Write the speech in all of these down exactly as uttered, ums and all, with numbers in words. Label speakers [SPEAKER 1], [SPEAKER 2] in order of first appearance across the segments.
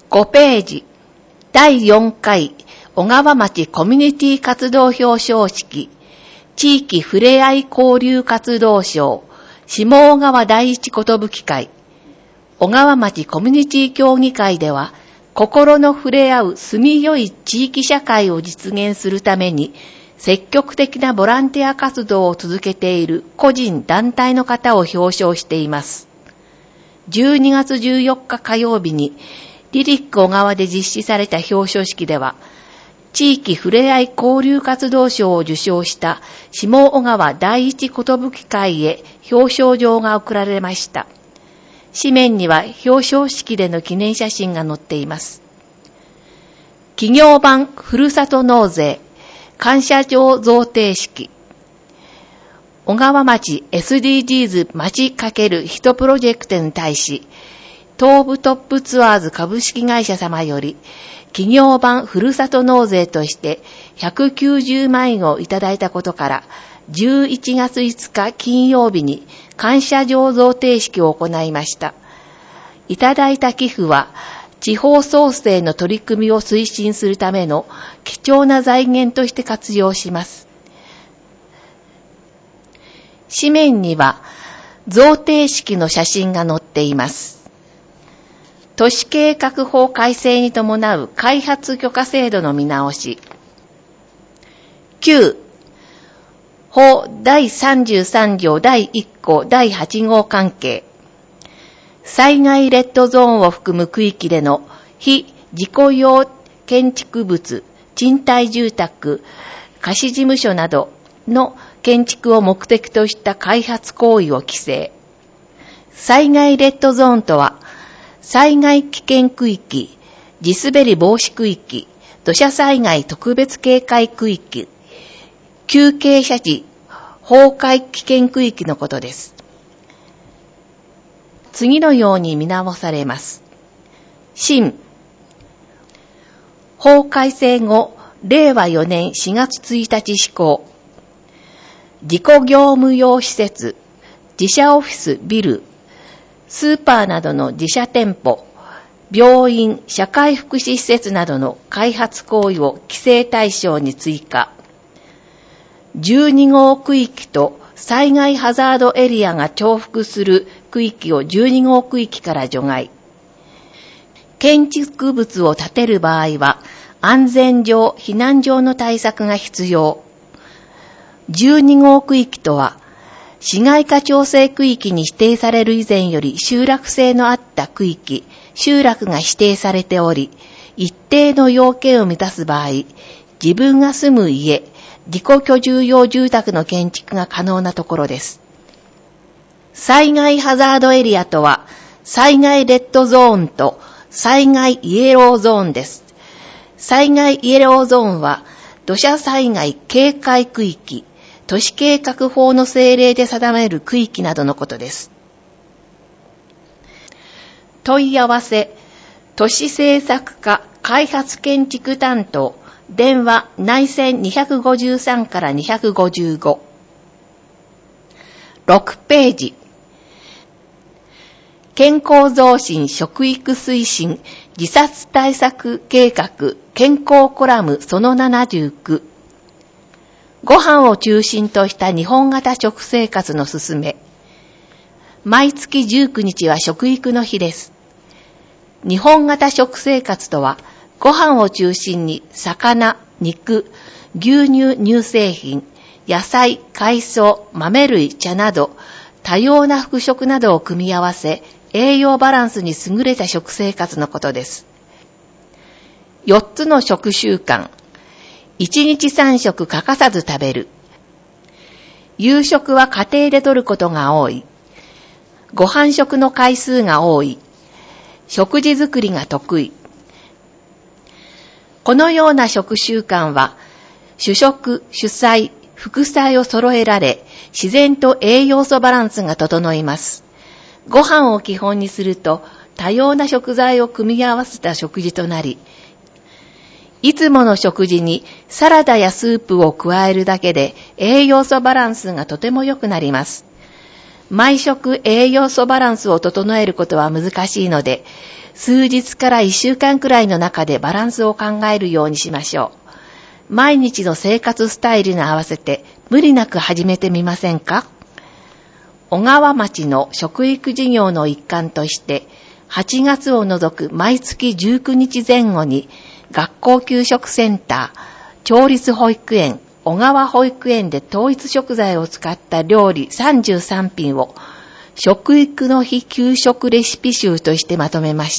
[SPEAKER 1] ごページ、だいよんかい小川町コミュニティ活動表彰式、地域ふれあい交流活動賞、下小川第一寿会。小川町コミュニティ協議会では、心の触れ合う住みよい地域社会を実現するために、積極的なボランティア活動を続けている個人団体の方を表彰しています。じゅうにがつじゅうよっか火曜日に、リリック小川で実施された表彰式では、地域ふれあい交流活動賞を受賞した下小川第一寿会へ表彰状が贈られました。紙面には表彰式での記念写真が載っています。企業版ふるさと納税感謝状贈呈式。小川町 エスディージーズ 町×人プロジェクトに対し、東部トップツアーズ株式会社様より、企業版ふるさと納税としてひゃくきゅうじゅうまんえんをいただいたことから、じゅういちがついつか金曜日に感謝状贈呈式を行いました。いただいた寄付は、地方創生の取り組みを推進するための貴重な財源として活用します。紙面には贈呈式の写真が載っています。都市計画法改正に伴う開発許可制度の見直し。きゅう、法だいさんじゅうさんぎょうだいいっこだいはちごう関係。災害レッドゾーンを含む区域での非事故用建築物、賃貸住宅、貸事務所などの建築を目的とした開発行為を規制。災害レッドゾーンとは、災害危険区域、地滑り防止区域、土砂災害特別警戒区域、急傾斜地、崩壊危険区域のことです。次のように見直されます。新法改正後、れいわよねんしがつついたち施行。自己業務用施設、自社オフィスビル、スーパーなどの自社店舗、病院、社会福祉施設などの開発行為を規制対象に追加。じゅうにごう区域と災害ハザードエリアが重複する区域をじゅうにごう区域から除外。建築物を建てる場合は安全上、避難上の対策が必要。じゅうにごう区域とは、市街化調整区域に指定される以前より集落性のあった区域、集落が指定されており、一定の要件を満たす場合、自分が住む家、自己居住用住宅の建築が可能なところです。災害ハザードエリアとは、災害レッドゾーンと災害イエローゾーンです。災害イエローゾーンは、土砂災害警戒区域、都市計画法の政令で定める区域などのことです。問い合わせ、都市政策課開発建築担当、電話内線にひゃくごじゅうさんからにひゃくごじゅうご。ろくページ。健康増進食育推進自殺対策計画健康コラムそのななじゅうきゅう。ご飯を中心とした日本型食生活のすすめ。毎月じゅうくにちは食育の日です。日本型食生活とは、ご飯を中心に魚、肉、牛乳、乳製品、野菜、海藻、豆類、茶など、多様な副食などを組み合わせ、栄養バランスに優れた食生活のことです。よっつの食習慣。いちにちさんしょく欠かさず食べる。夕食は家庭でとることが多い。ご飯食の回数が多い。食事作りが得意。このような食習慣は、主食、主菜、副菜を揃えられ、自然と栄養素バランスが整います。ご飯を基本にすると、多様な食材を組み合わせた食事となり、いつもの食事にサラダやスープを加えるだけで栄養素バランスがとても良くなります。 毎食栄養素バランスを整えることは難しいので、数日からいっしゅうかんくらいの中でバランスを考えるようにしましょう。毎日の生活スタイルに合わせて無理なく始めてみませんか？小川町の食育事業の一環として、はちがつを除く毎月じゅうくにちぜん後に学校給食センター、町立保育園、小川保育園で統一食材を使った料理さんじゅうさんぴんを食育の日給食レシピ集としてまとめました。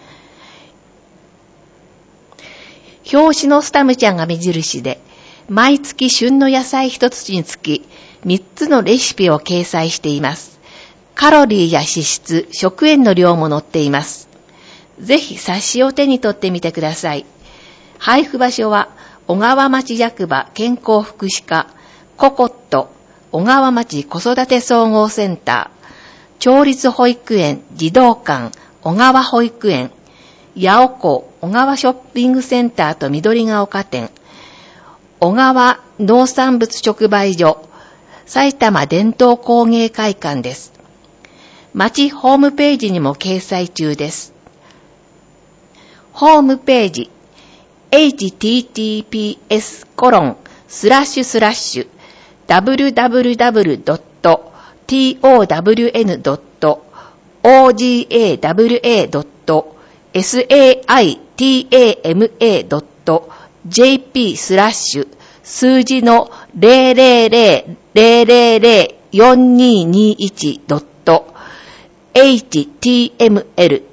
[SPEAKER 1] 表紙のスタムちゃんが目印で、毎月旬の野菜一つにつきみっつのレシピを掲載しています。カロリーや脂質、食塩の量も載っています。ぜひ冊子を手に取ってみてください。配布場所は小川町役場健康福祉課、ココット、小川町子育て総合センター、町立保育園児童館、小川保育園、八尾港小川ショッピングセンターと緑が丘店、小川農産物直売所、埼玉伝統工芸会館です。町ホームページにも掲載中です。ホームページ エイチティーティーピーエスコロンスラッシュスラッシュダブリュダブリュダブリュドットトワンドットオージェーダブリュエードットサイタマドットジェーピー スラッシュ数字のゼロゼロゼロゼロゼロゼロよんにーにーいちドットエイチティーエムエル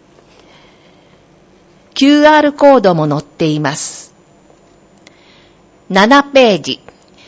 [SPEAKER 1] キューアール コードも載っています。ななページ。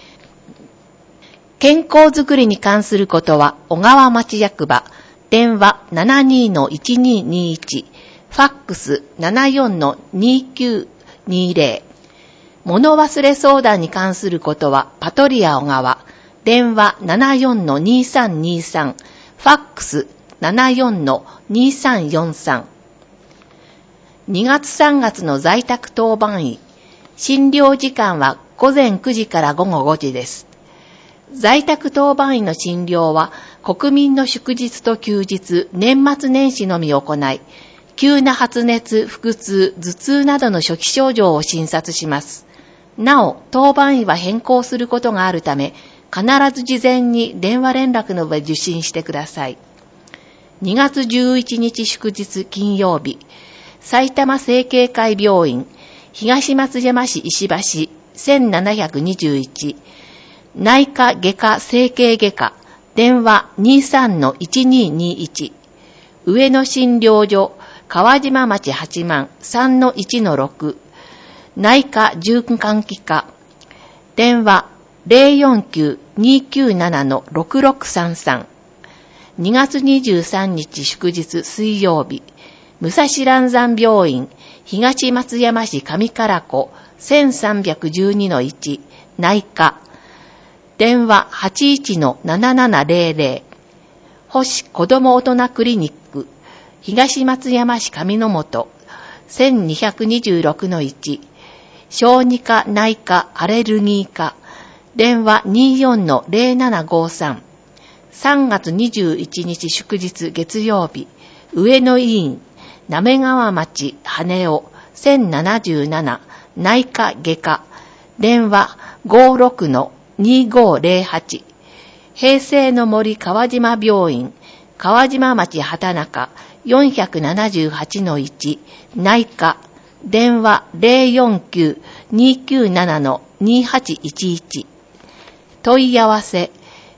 [SPEAKER 1] 健康づくりに関することは小川町役場、電話 ななにーのいちにーにーいち、ファックス ななよんのにーきゅうにーぜろ、物忘れ相談に関することはパトリア小川、電話 ななよんのにーさんにーさん、ファックス ななよんのにーさんよんさん。にがつさんがつの在宅当番医、診療時間はごぜんくじからごごごじです。在宅当番医の診療は国民の祝日と休日、年末年始のみ行い、急な発熱、腹痛、頭痛などの初期症状を診察します。なお、当番医は変更することがあるため、必ず事前に電話連絡の上受診してください。にがつじゅういちにち祝日金曜日、埼玉整形会病院、東松山市石橋せんななひゃくにじゅういち、内科外科整形外科、電話 にーさんのいちにーにーいち、上野診療所、川島町はちまん さんのいちのろく、内科循環器科、電話 ゼロよんきゅうにーきゅうななのろくろくさんさん、にがつにじゅうさんにち祝日水曜日、武蔵蘭山病院、東松山市上唐湖せんさんびゃくじゅうにのいち、内科、電話 はちいちのななななゼロゼロ、星子ども大人クリニック、東松山市上野本せんにひゃくにじゅうろくのいち、小児科内科アレルギー科、電話 にーよんのゼロななごさん、さんがつにじゅういちにち祝日月曜日、上野医院、滑川町羽尾せんななじゅうなな、内科外科、電話 ごーろくのにーごーゼロはち、平成の森川島病院、川島町畑中よんひゃくななじゅうはちのいち、内科、電話 ゼロよんきゅうにーきゅうななのにーはちいちいち。問い合わせ、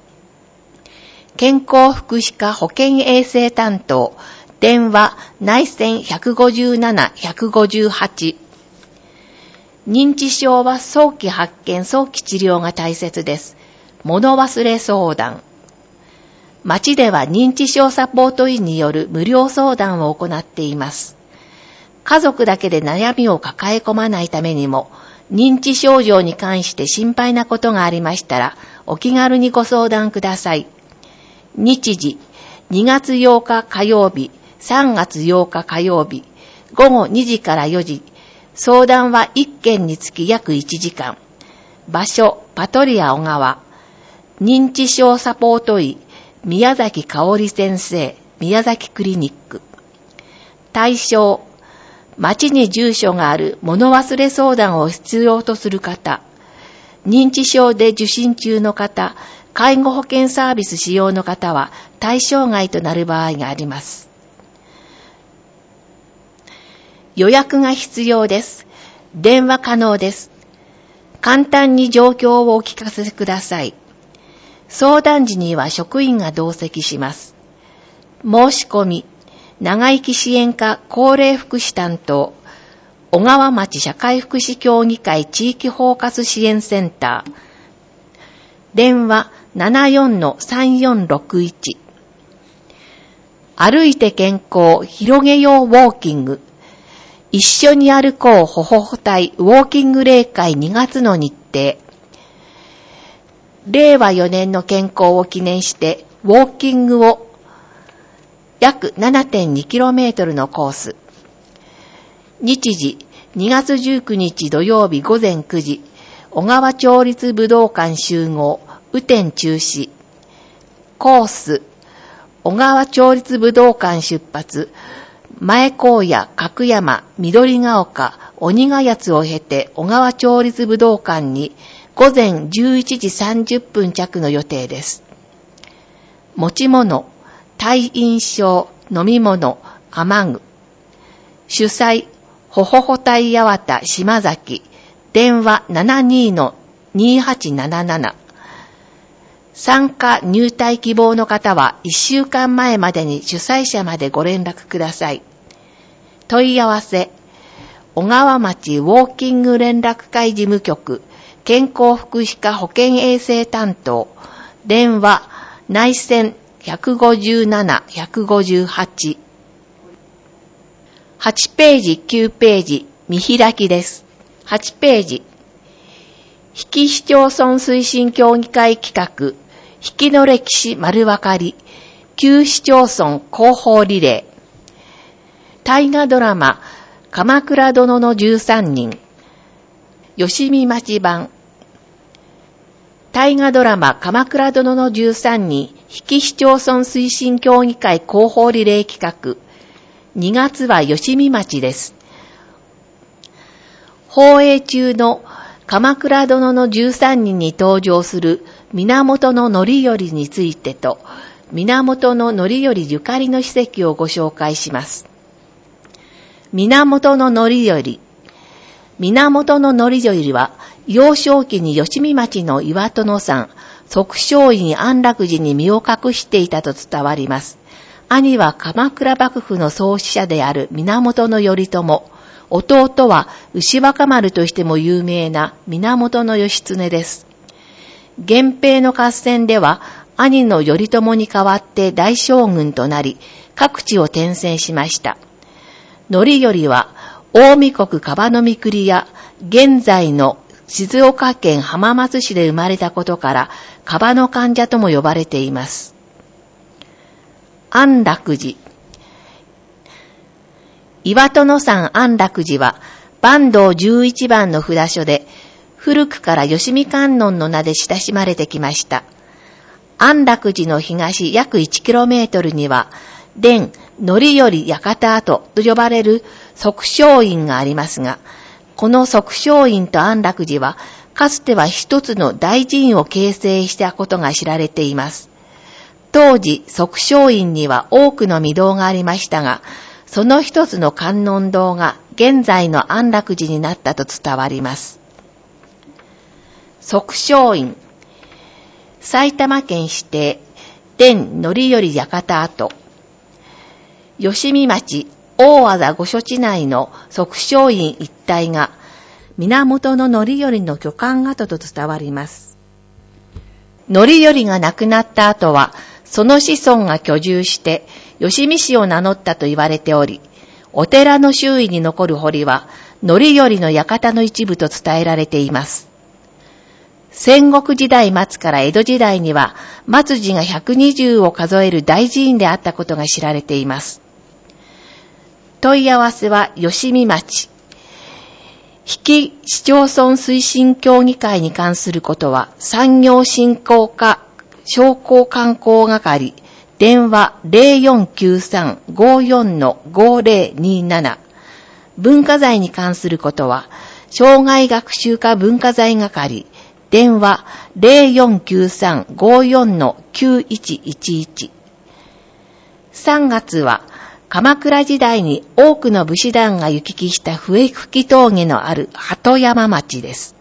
[SPEAKER 1] 健康福祉課保健衛生担当、電話内線いちごなな、いちごはち。認知症は早期発見、早期治療が大切です。物忘れ相談。町では認知症サポート員による無料相談を行っています。家族だけで悩みを抱え込まないためにも、認知症状に関して心配なことがありましたら、お気軽にご相談ください。日時、にがつようか火曜日、さんがつようか火曜日、ごごにじからよじ、相談はいっけんにつき約いちじかん。場所、パトリア小川。認知症サポート医、 宮崎香織先生、宮崎クリニック。対象、町に住所がある物忘れ相談を必要とする方、認知症で受診中の方、介護保険サービス使用の方は対象外となる場合があります。予約が必要です。電話可能です。簡単に状況をお聞かせください。相談時には職員が同席します。申し込み、長生き支援課高齢福祉担当、小川町社会福祉協議会地域包括支援センター。電話 ななよんのさんよんろくいち。歩いて健康、広げようウォーキング。一緒に歩こうほほほ隊ウォーキング例会にがつの日程。れいわよねんの健康を記念してウォーキングを約 ななてんにキロメートル のコース。日時にがつじゅうくにち土曜日ごぜんくじ、小川町立武道館集合、雨天中止。コース、小川町立武道館出発、前高野、角山、緑ヶ丘、鬼ヶ谷を経て小川町立武道館にごぜんじゅういちじさんじゅっぷん着の予定です。持ち物、退院証、飲み物、雨具。主催、ほほほ隊八幡島崎。電話 ななにのにはちなななな。参加入隊希望の方はいっしゅうかんまえまでに主催者までご連絡ください。問い合わせ、小川町ウォーキング連絡会事務局、健康福祉課保健衛生担当、電話、内線いちごなな、いちごはち。はちページ、きゅうページ、見開きです。はちページ。比企市町村推進協議会企画、比企の歴史丸わかり、旧市町村広報リレー。大河ドラマ、鎌倉殿のじゅうさんにん。吉見町版。大河ドラマ、鎌倉殿のじゅうさんにん、比企市町村推進協議会広報リレー企画。にがつは吉見町です。放映中の鎌倉殿のじゅうさんにんに登場する源頼頼についてと、源頼頼ゆかりの史跡をご紹介します。源頼頼。源頼頼は、幼少期に吉見町の岩殿山、即松院安楽寺に身を隠していたと伝わります。兄は鎌倉幕府の創始者である源頼朝、弟は牛若丸としても有名な源義経です。源平の合戦では、兄の頼朝に代わって大将軍となり、各地を転戦しました。頼頼は、近江国樺野栗や、現在の静岡県浜松市で生まれたことから、樺野患者とも呼ばれています。安楽寺。岩殿山安楽寺は、坂東じゅういちばんの札所で、古くから吉見観音の名で親しまれてきました。安楽寺の東約 いちキロメートル には、伝頼頼館跡と呼ばれる即松院がありますが、この即松院と安楽寺は、かつては一つの大寺院を形成したことが知られています。当時、即松院には多くの御堂がありましたが、その一つの観音堂が現在の安楽寺になったと伝わります。即松院。埼玉県指定、伝頼頼館跡。吉見町、大和田御所地内の即松院一帯が、源頼頼の居館跡と伝わります。頼頼が亡くなった後は、その子孫が居住して、吉見氏を名乗ったと言われており、お寺の周囲に残る堀は、頼頼の館の一部と伝えられています。戦国時代末から江戸時代には、末寺がひゃくにじゅうを数える大寺院であったことが知られています。問い合わせは吉見町。比企市町村推進協議会に関することは、産業振興課商工観光係、電話 ゼロよんきゅうさん ごーよん ごーぜろにーなな。文化財に関することは、障害学習科文化財係、電話 ゼロよんきゅうさん ごーよん きゅういちいちいち。さんがつは、鎌倉時代に多くの武士団が行き来した笛吹峠のある鳩山町です。